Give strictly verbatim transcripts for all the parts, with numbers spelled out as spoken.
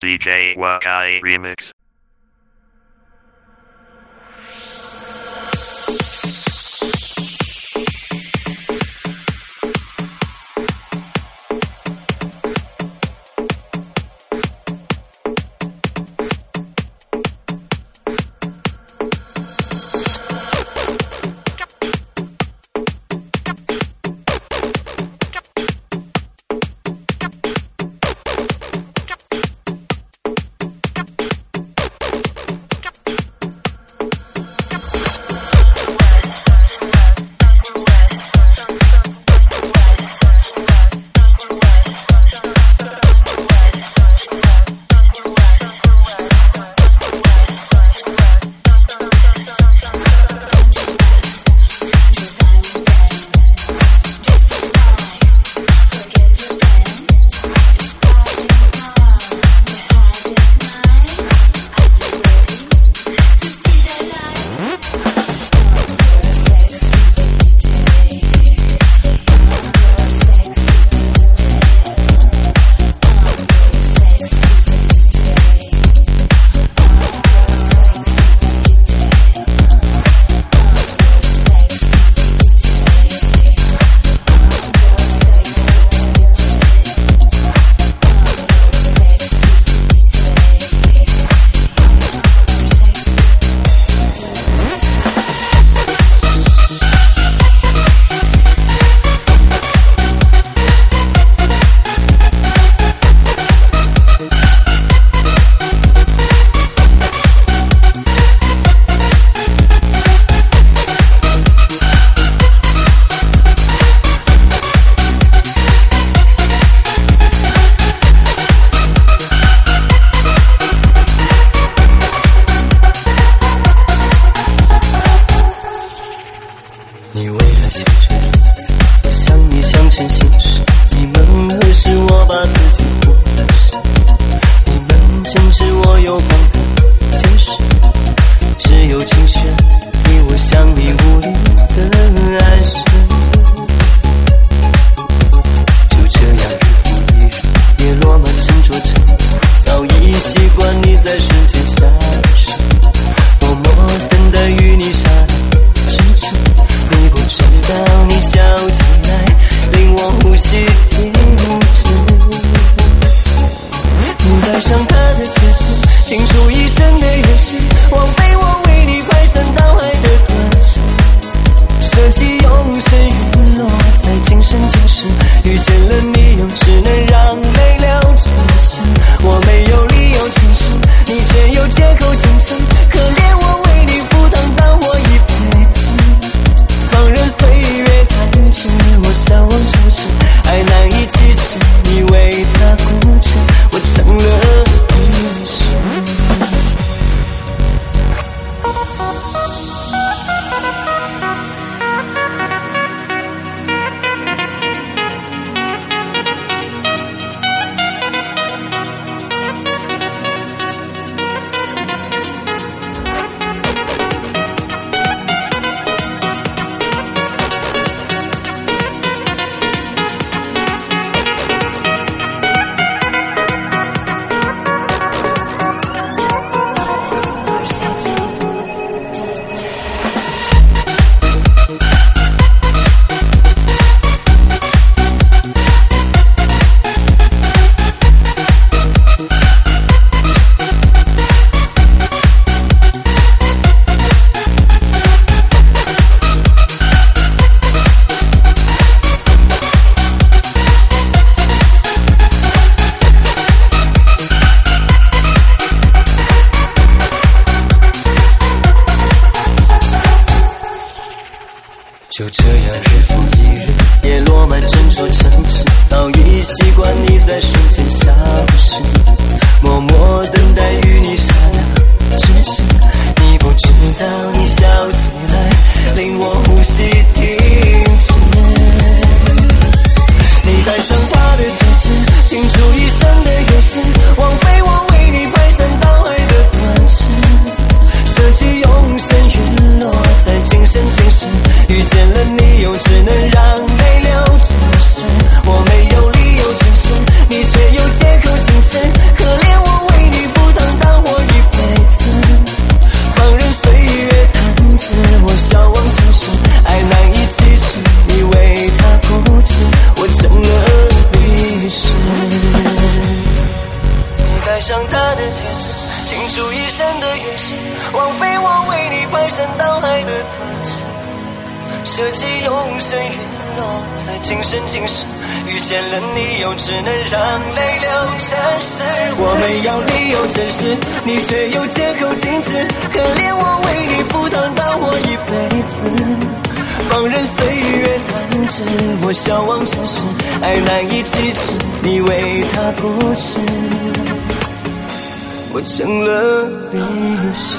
D J Wakai Remix。 你为了写这日子，我想你想成心事。你们何时我把自己过得是？你们正是我有光的解释。只有情绪你我相依无力的暗示。就这样日复一日，叶落满斟酌成纸，早已习惯你在瞬间消失，默默等待与你刹那咫尺。你不知道，你笑起来令我呼吸停止。你戴上他的戒指，倾出一生的游戏，枉费我为你排山倒海的断翅。舍弃永生陨落在今生今世，遇见了你又只能让泪了这心。我没有理由轻视，你却有借口坚持。可怜我为你赴汤蹈火一辈子，放任岁月弹指，我向往城市，爱难以启齿，你为他固执，我成了历史。就这样日复一日，叶落满斟酌成纸，早已习惯你在瞬间消失，默默等待与你刹那咫尺。你不知道，你笑起来令我呼吸停止。你戴上他的戒指，倾出一生的游戏，枉费我为你排山倒海的断翅。舍弃永生陨落在今生今世，遇见了你又只能让泪流这身。我没有理由承认，你却有戴上他的戒指，倾注一生的原始，枉费我为你排山倒海的断翅，舍弃永生陨落在今生今世，遇见了你又只能让泪流成河。我没有理由真实，你却有借口禁止，可怜我为你赴汤蹈火一辈子，放任岁月弹指，我向往尘世，爱难以启齿，你为他不知，我成了历史。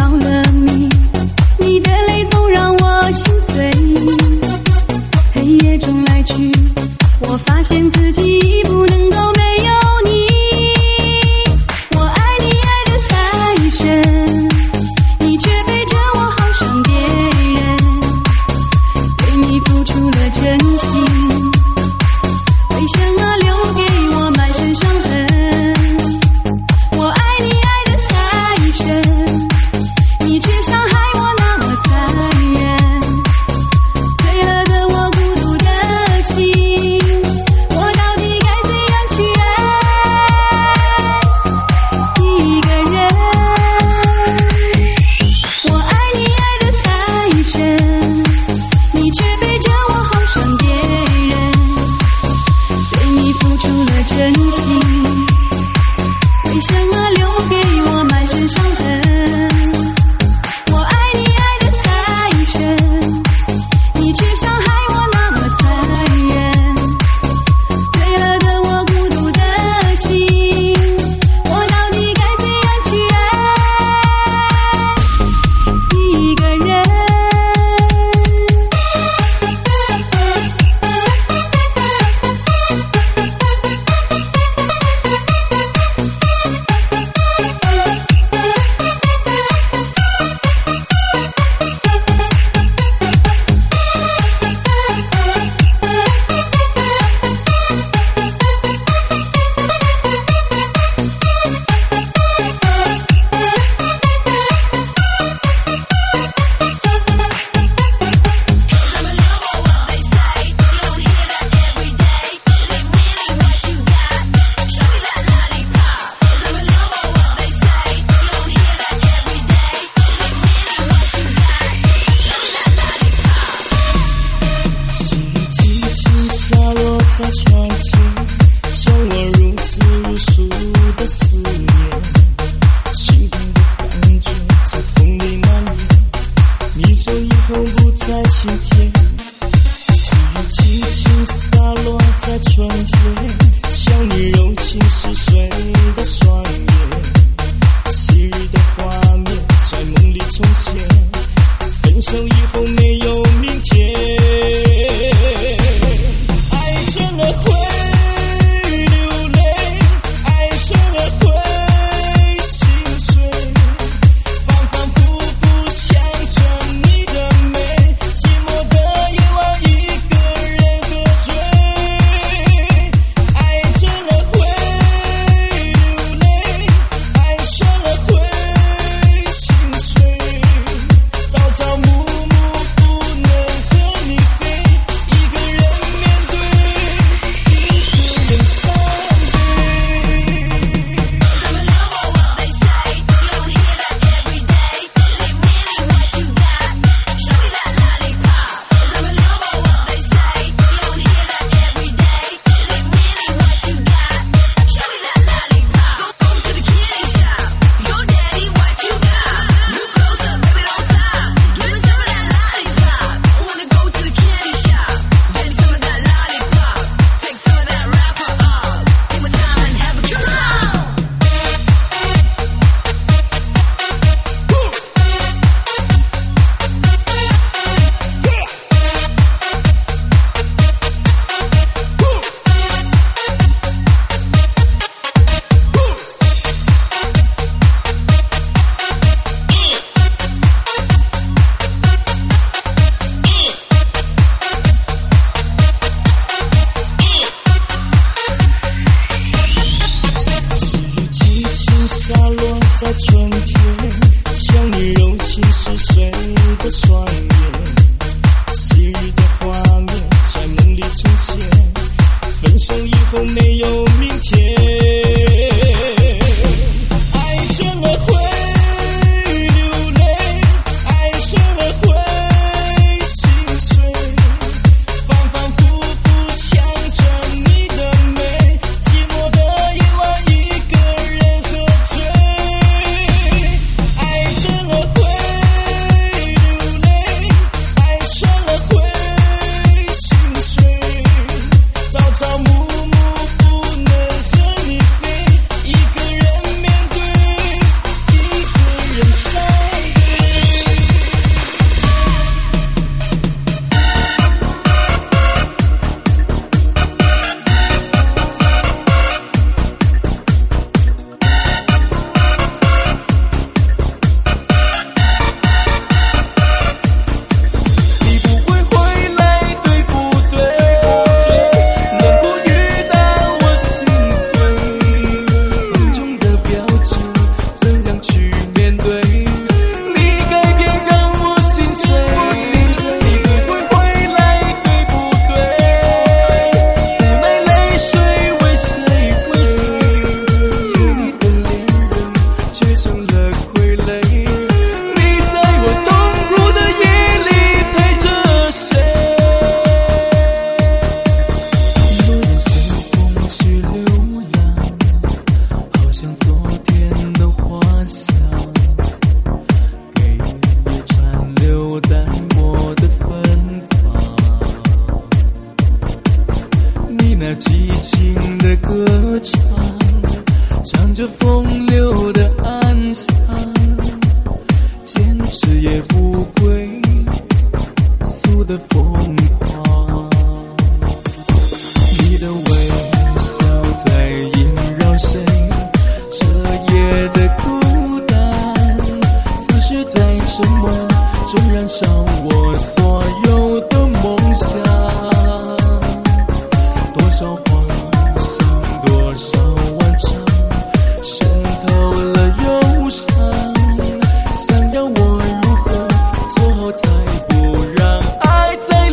黑夜今天，细雨轻轻洒落在春天，像你柔情似水的双眼，昔日的画面在梦里重现，分手以后没有明天，爱真的会流泪，爱真的会心碎，反反复复想着你的美，寂寞的夜晚一个人喝醉，爱真的会流泪，爱真的会心碎，朝朝暮暮不能和你飞，一个人面对，一个人伤悲。洒落在春天，像你柔情似水的双眼，昔日的画面在梦里重现，分手以后没有明天，爱真的会流泪，爱真的会心碎，反反复复想着你的美，寂寞的夜晚一个人喝醉，爱真的会流泪，爱真的会心碎，朝朝暮暮不能和你飞，一个人面对，一个人伤悲。你不会回来，对不对？能够遇到我心灰，凝重的表情怎样去面对？你改变让我心碎，你不会回来，对不对？无奈泪水为谁为谁？做你的恋人却成了傀儡，你在我痛苦的夜里陪着谁？我用随风去流浪，好像昨天的花香，给夜残留淡漠的芬芳。你那激情的歌唱，唱着风流的安详，坚持也不归宿的疯狂。你的微笑在萦绕谁？这夜的孤单，似是在沉默中燃烧我所有的梦想。多少幻想，多少顽强，渗透了忧伤。想要我如何做好，才不让爱再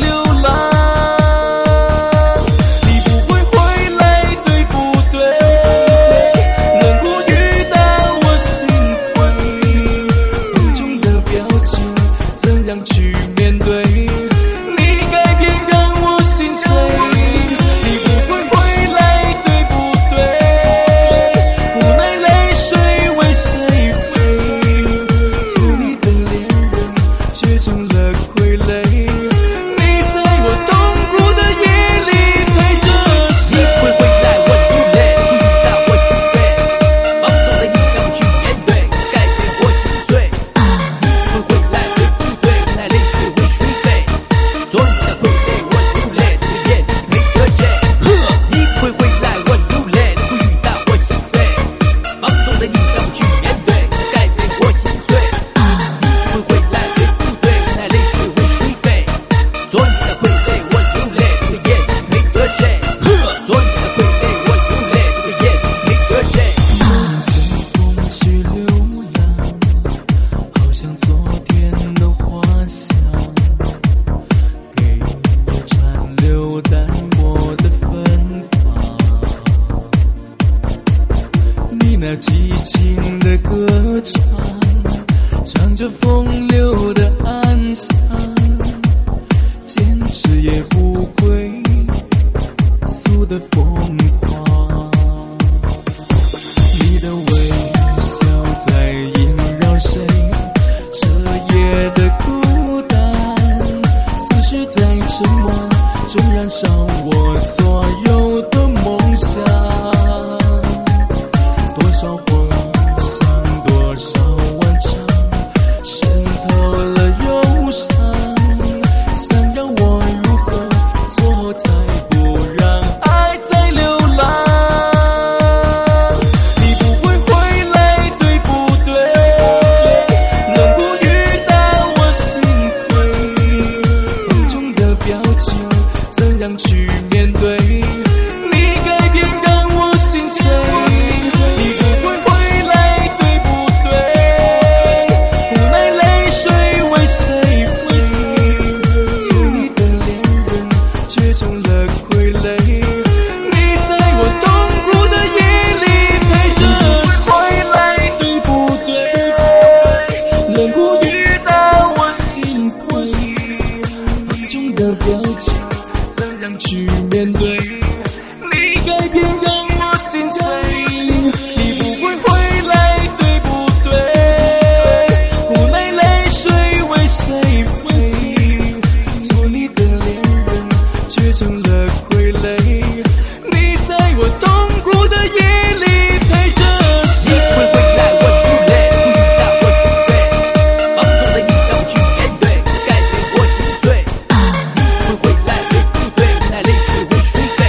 什么正燃烧我所有的梦想？多少幻想，多少顽强，渗透了忧伤。想让我如何做才不让爱再流浪？你不会回来，对不对？冷酷雨打我心灰，梦中的表情怎样去面对？你改变让我心碎。你不会回来，对不对？无奈泪水为谁挥？做你的恋人，却成了傀儡。你在我痛苦的夜里陪着回来，对不对？冷酷雨打我心灰，梦中的表情怎样去面对？你改变让我心碎。你不会回来，对不对？无奈泪水为谁挥？做你的恋人，却成了傀儡。你在我痛苦的夜里陪着谁？ 你会回来，我不累，不雨打我心碎，放纵的你让我去面对，改变我心碎。你会回来，对不对？无奈泪水为谁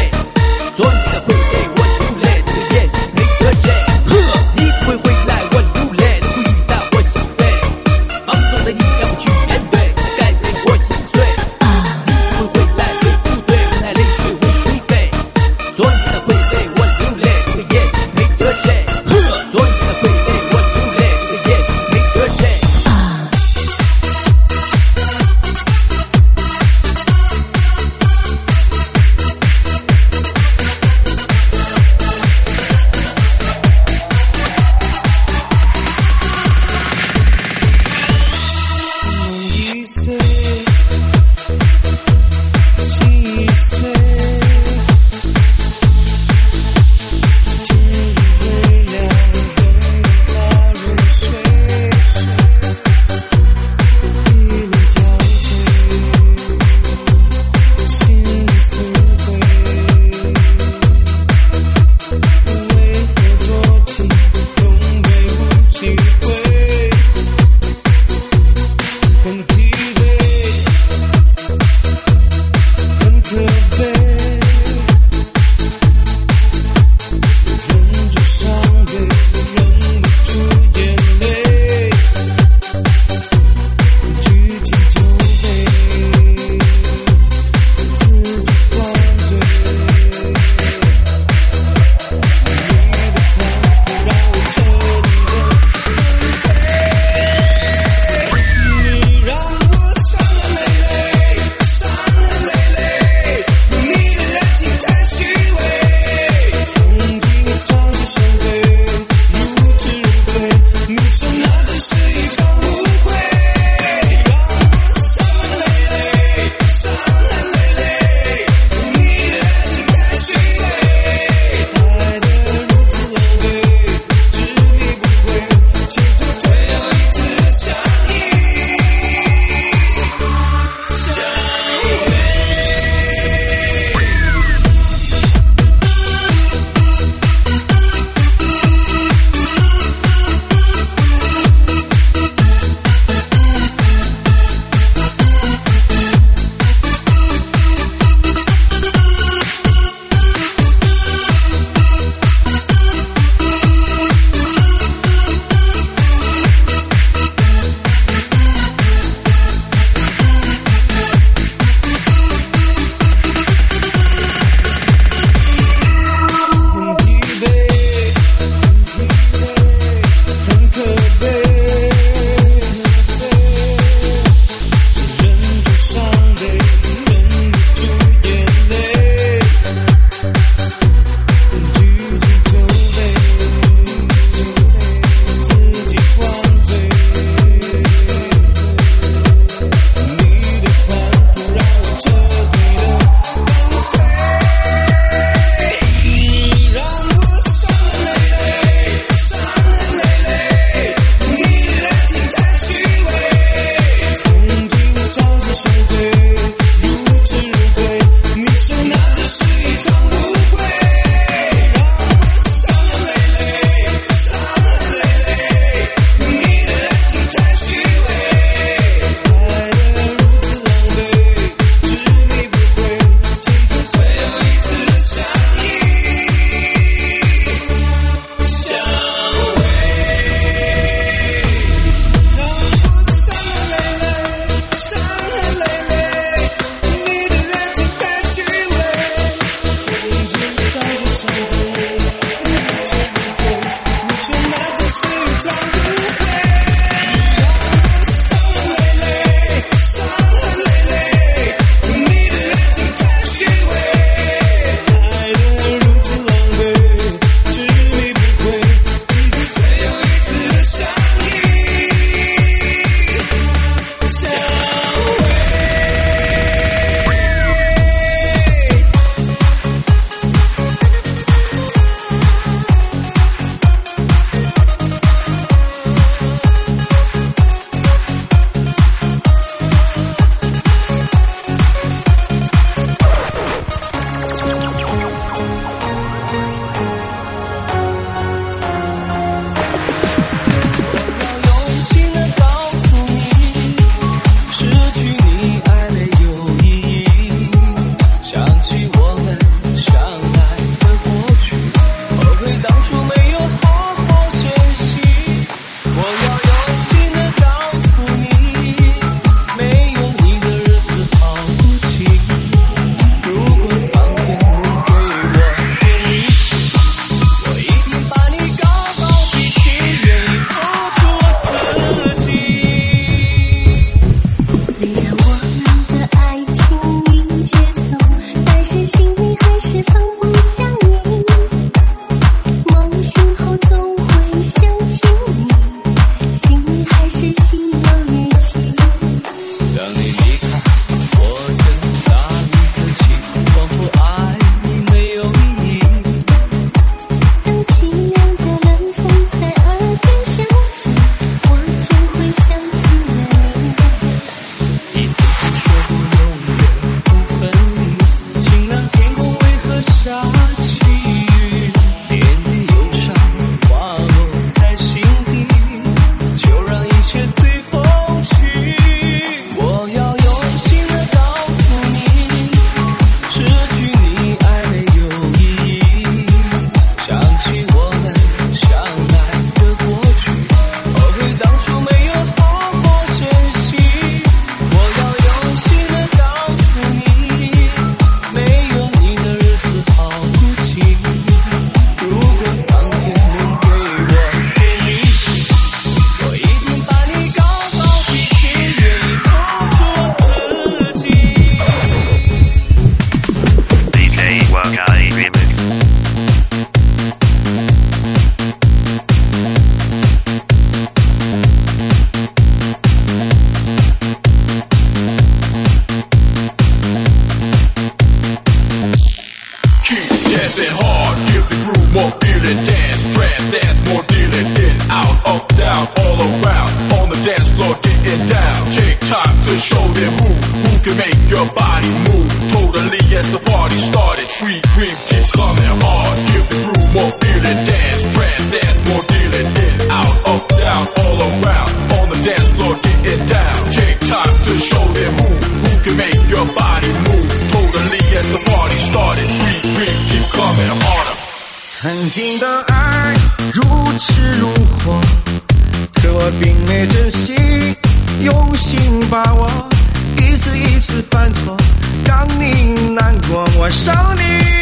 dancing hard, give the groove more feeling. Dance, trance, dance, more dealing. In, out, up, down, all around. On the dance floor, getting down. Take time to show them who, who can make your body move. Totally as the party started. Sweet dreams keep coming hard, give the groove more feeling. Dance, trance, dance, more dealing. In, out, up, down, all around. On the dance floor, getting down. Take time to show them who, who can make your body move. Totally as the party started. Sweet dreams keep coming harder. 曾经的爱如痴如火，可我并没珍惜，用心把握，一次一次犯错，让你难过，我伤你，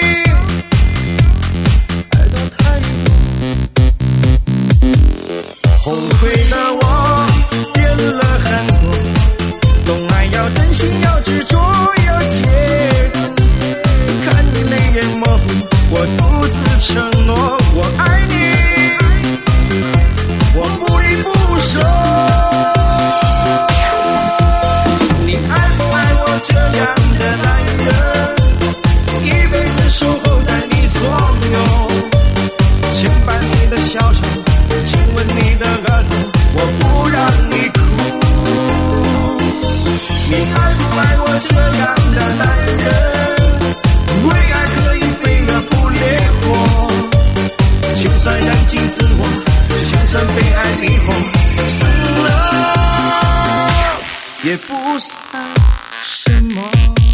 爱到太多，后悔的我变了很多，懂爱要真心，要执着，要坚持，看你泪眼模糊，我独自承诺我爱你，我不离不舍。你爱不爱我这样的男人，一辈子守候在你左右，牵绊你的小手，亲吻你的额头，我不让你哭。你爱不爱我这样的男人，为爱可以飞蛾扑烈火，就算燃尽自我，就算被爱迷惑，死了也不算什么。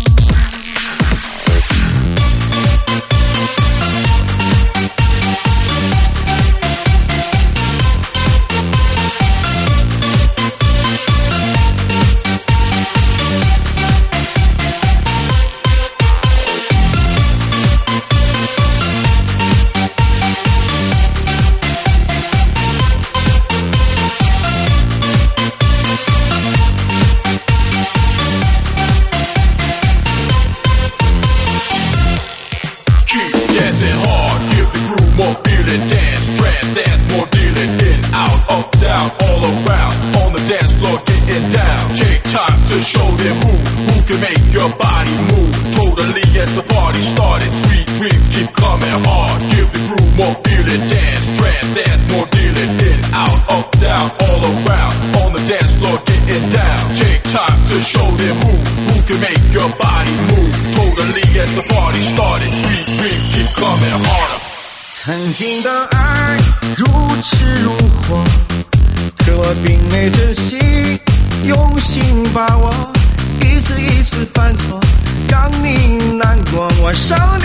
Dancing hard, give the groove more feeling. Dance, trance, dance, more dealing. In, out, up, down, all around. On the dance floor, getting down. Take time to show them who, who can make your body move. Totally as the party started. Sweet dreams keep coming hard. Give the groove more feeling. Dance, trance, dance, more dealing. In, out, up, down, all around. On the dance floor, getting down. Take time to show them who, who can make your body move. Totally as the party started. Sweet dreams keep coming harder. 曾经的爱如痴如火，可我并没珍惜，用心把握，一次一次犯错，让你难过，我伤你，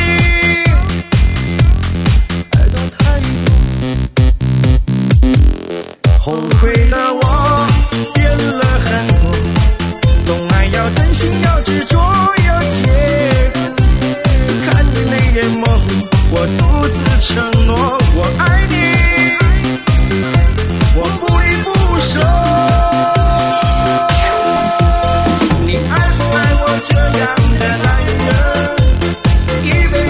爱到太多，后悔的我变了很多，懂爱要真心，要执着，要坚持，看你泪眼模糊，我独自承诺我爱你，我不离不舍。你爱不爱我这样的男人，一辈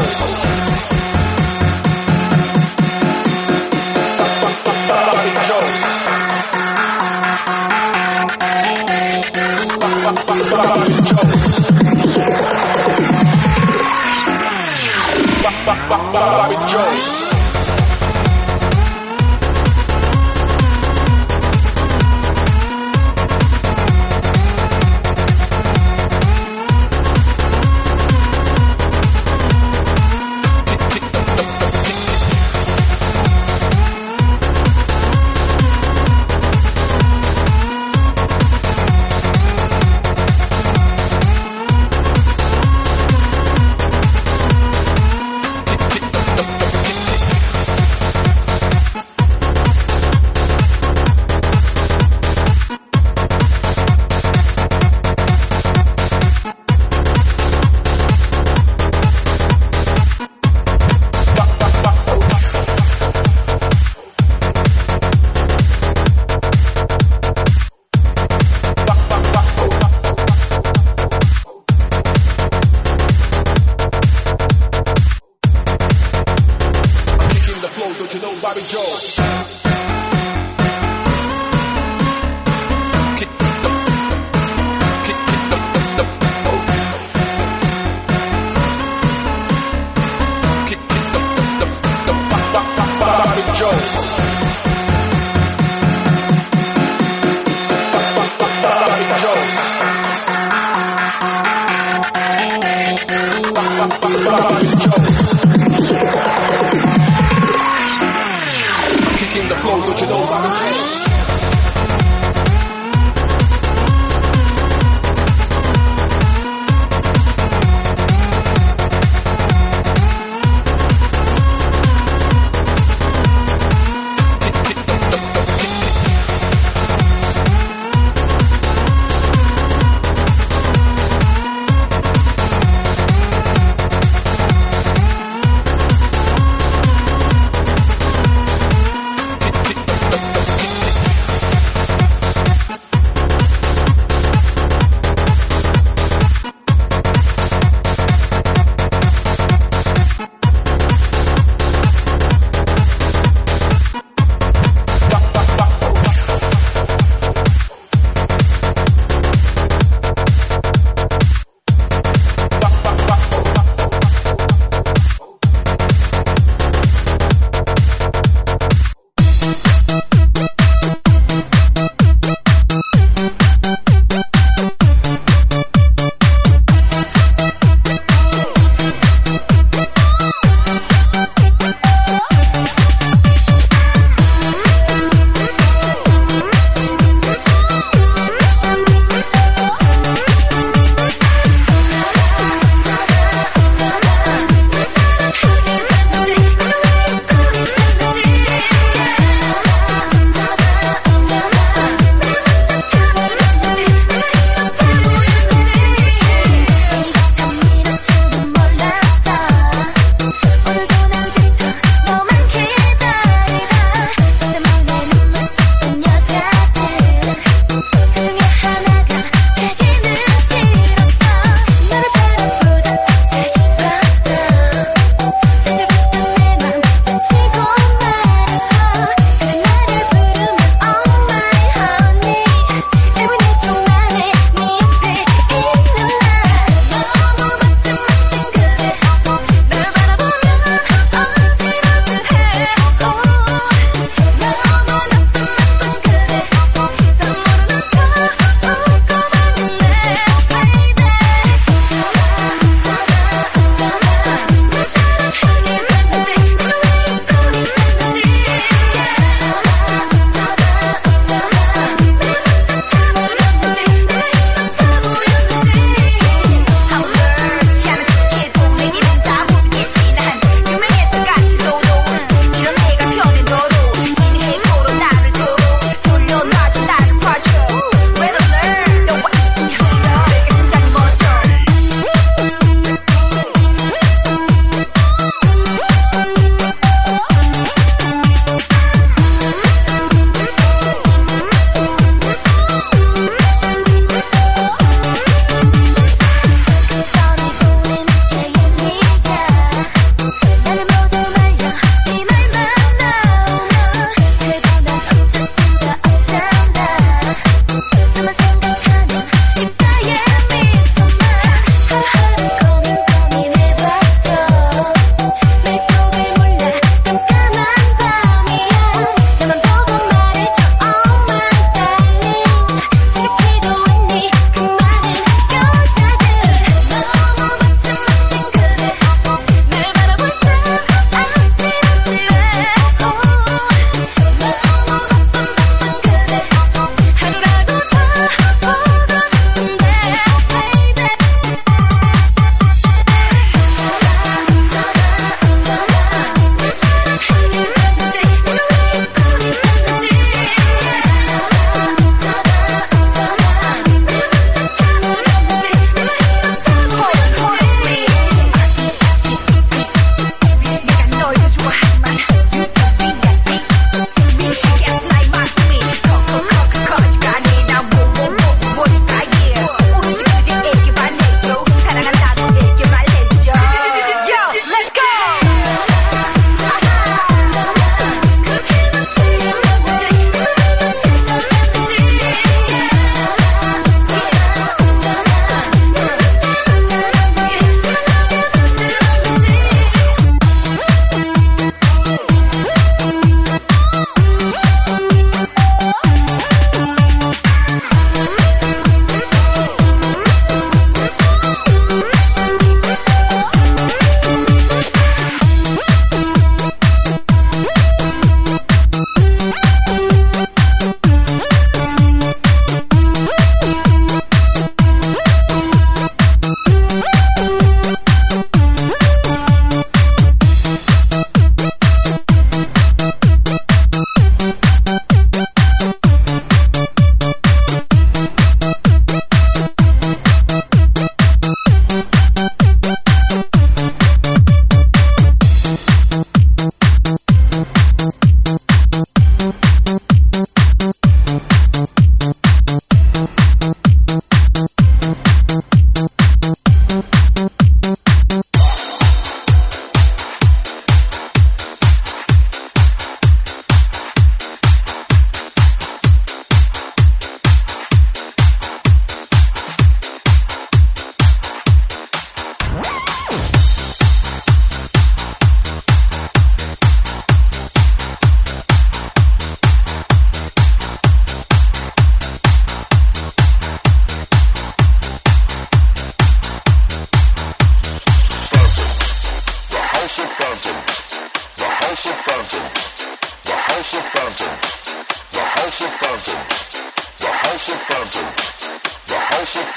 Bobby Jones. Kicking the flow, don't you know Bobby Jones?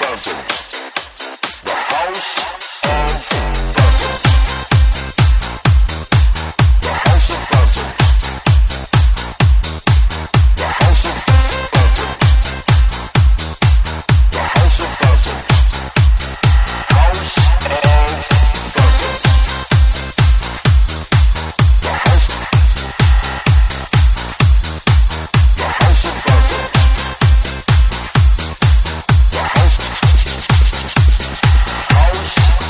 House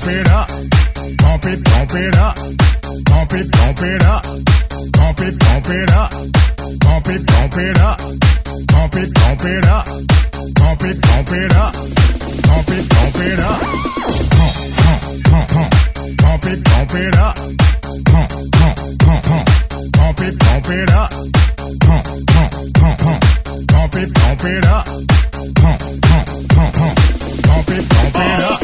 pump it up, pump it, pump it up, pump it, pump it up, pump it, pump it up, pump it, pump it up, pump it, pump it up, pump it, pump it up, pump it, pump it up, pump, pump, pump, pump, pump it, pump it up, pump, pump, pump, pump, pump it, pump it up, pump, pump, pump, pump, pump it, pump it up, pump, pump, pump, pump, pump it, pump it up.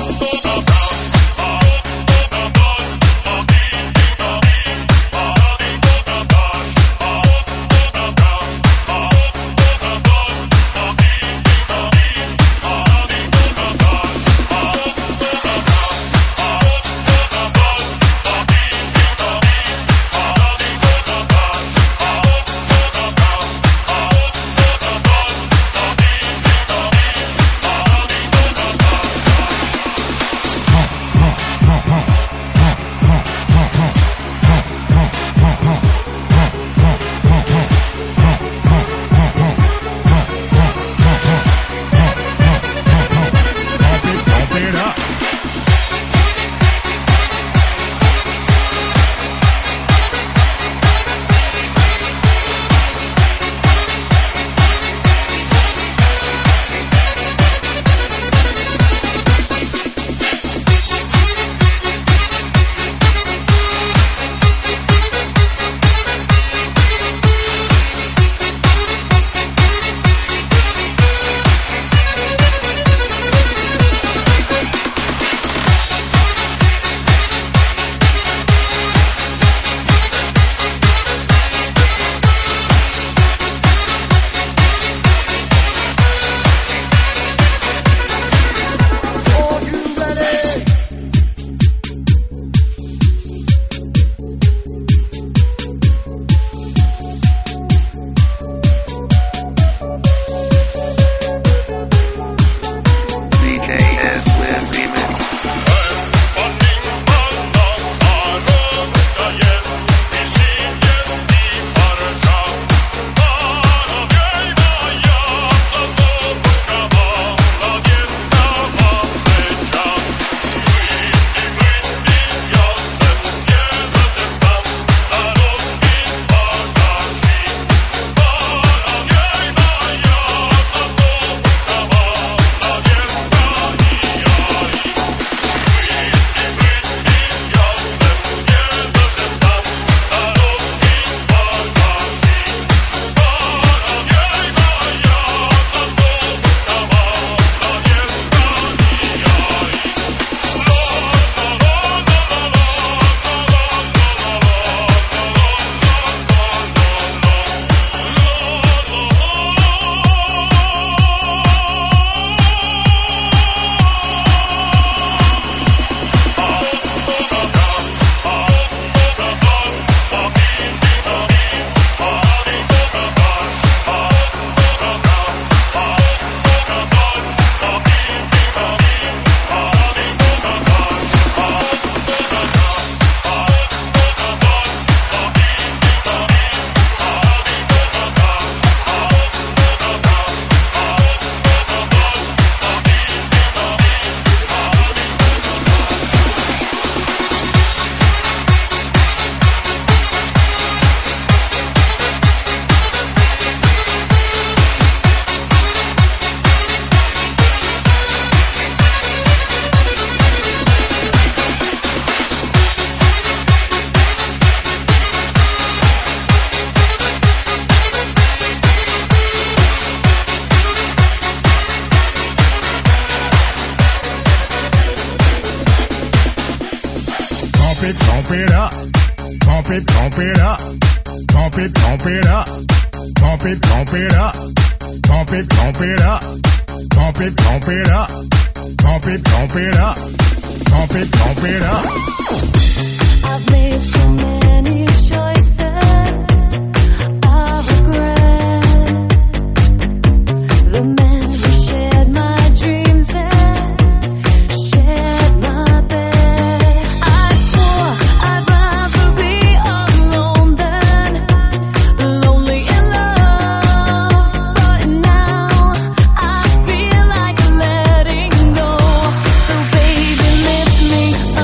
pump it up, pump it, pump it up, pump it, pump it up, pump it, pump it up, pump it, pump it up, pump it, pump it up, pump it, pump it up, pump it, pump it up. I've made so many choices I regret. The man who shared my dreams and shared my bed. I swore I'd rather be alone than lonely in love, but now I feel like letting go. So baby, lift me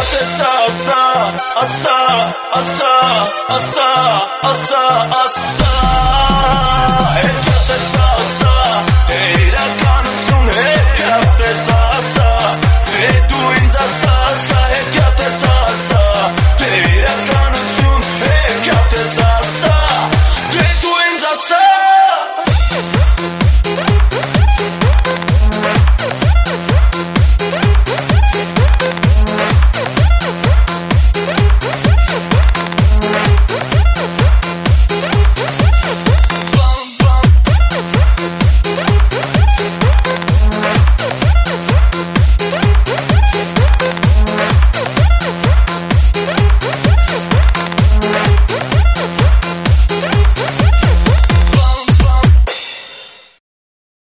Cafe salsa,